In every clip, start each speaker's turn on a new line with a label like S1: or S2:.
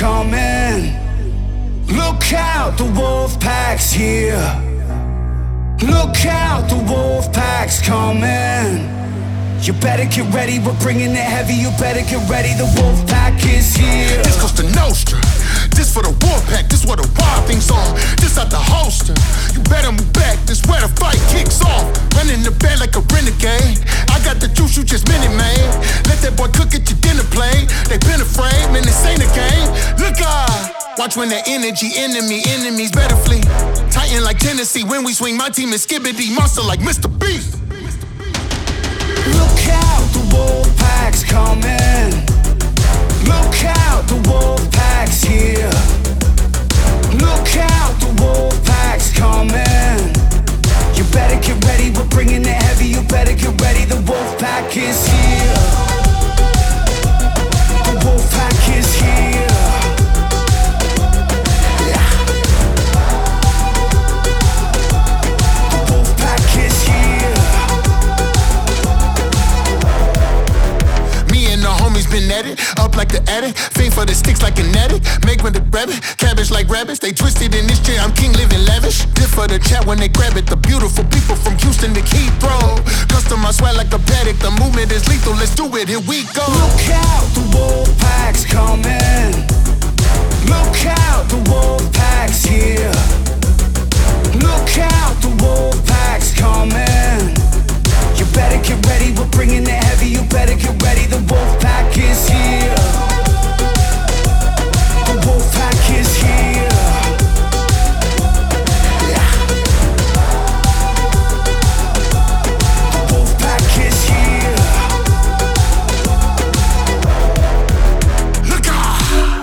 S1: coming. Look out, the wolf pack's here. Look out, the wolf pack's coming. You better get ready, we're bringing it heavy. You better get ready, the wolf pack is here.
S2: This Costa Nostra, this for the war pack. This where the wild things on, this out the holster. You better move back, this where the fight kicks off. Running the bed like a renegade. I got the juice, you just minute man. Let that boy cook at your dinner plate. They been afraid, man, this ain't a game. Look out, watch when that energy, enemies better flee. Titan like Tennessee, when we swing, my team is skibbity. Monster like Mr. Beast.
S1: Look out, the wolf pack's coming. Look out, the wolf pack's here. Look out, the wolf pack's coming. You better get ready, we're bringing it heavy. You better get ready, the wolf pack is here. The wolf pack is here. The wolf pack is here.
S2: Me and the homies been at it, up like the attic. Fiend for the sticks like an addict. Make with the rabbit, cabbage like rabbits. They twisted in this chair, I'm king living lavish. Dip for the chat when they grab it. The beautiful people from Houston to Heathrow. Custom I sweat like a paddock. The movement is lethal, let's do it, here we go.
S1: Look out, the wolf pack's coming. Look out, the wolf pack's here. Look out, the wolf pack's coming. You better get ready, we're bringing it heavy. You better get ready, the wolf pack is here. The wolf pack is here. The wolf pack is here.
S2: Look out!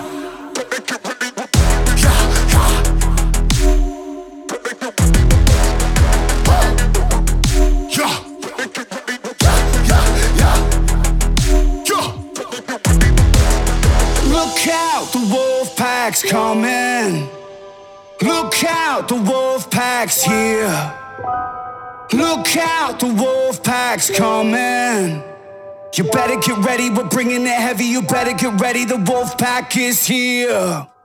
S1: Look out, the wolf pack's coming. Look out, the wolf pack's here. Look out, the wolf pack's coming. You better get ready, we're bringing it heavy. You better get ready, the wolf pack is here.